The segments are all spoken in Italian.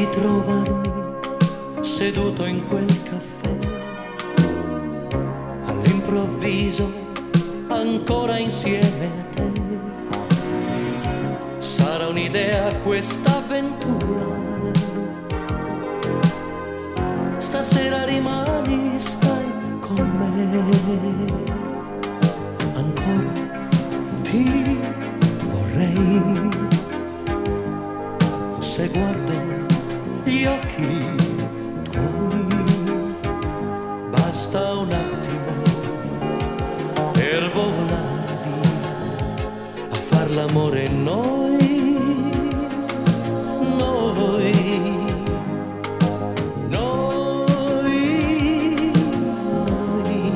ritrovarmi seduto in quel caffè, all'improvviso ancora insieme a te. Sarà un'idea questa avventura, stasera rimani, stai con me. Ancora ti vorrei, se guardo gli occhi tuoi, basta un attimo per volare via a far l'amore noi, noi, noi, noi.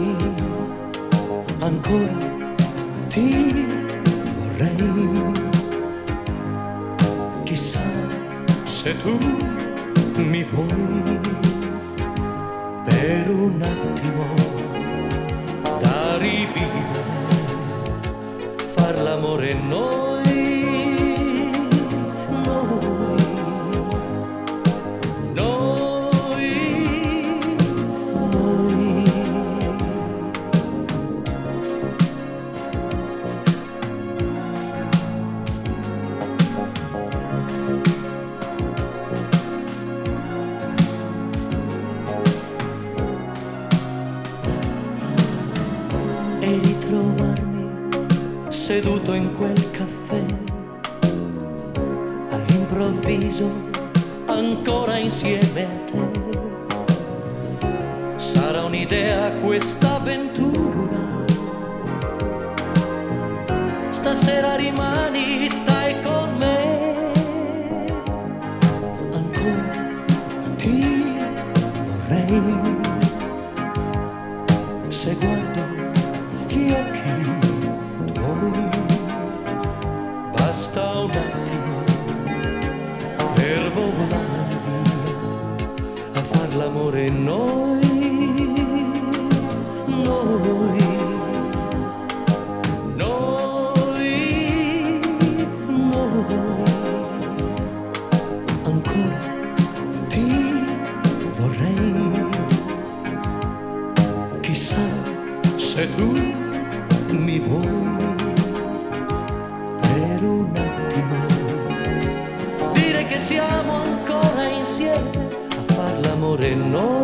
Ancora ti vorrei, chissà se tu mi vuoi per un attimo da rivivere, far l'amore noi, noi, noi, noi. E ritrovarmi seduto in quel caffè, all'improvviso ancora insieme a te. Sarà un'idea questa avventura, stasera rimani, stai con me. Ancora ti vorrei, se guardo gli occhi tuoi, basta un attimo per volare via a far l'amore noi, noi, noi, noi. Ancora ti vorrei, chissà se tu mi vuoi per un attimo, dire che siamo ancora insieme a far l'amore noi.